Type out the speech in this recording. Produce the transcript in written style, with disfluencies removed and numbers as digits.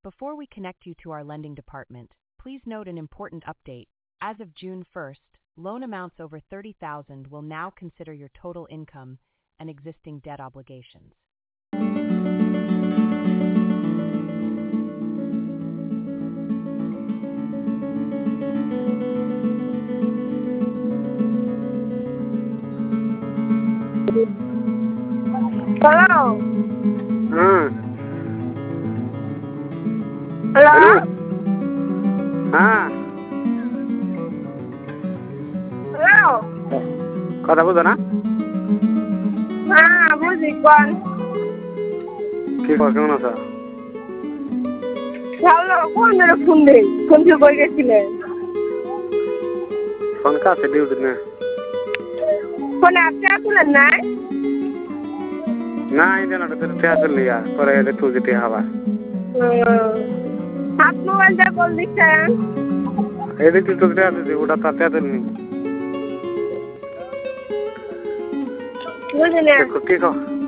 Before we connect you to our lending department, please note an important update. As of June 1st, loan amounts over $30,000 will now consider your total income and existing debt obligations. Hello. Hello? Hello. Hello. কথা বুঝো না? বুঝি কোন কি খবর, কেমন আছো? ভালো। কোন ফোন দেই? ফোন কি কই গেছিলেন? ফোন কাছে ডিউটি না। ফোনে আপনি আসলেন নাই? না, এই জন্য তো তে আসলে পরে এলে তুই যেতে হবা। হাত মোবাইলটা কল দিচ্ছেন? এই দেখতে তো তে আসলে ওটা তাতে আসলে বুঝলেন? কি কো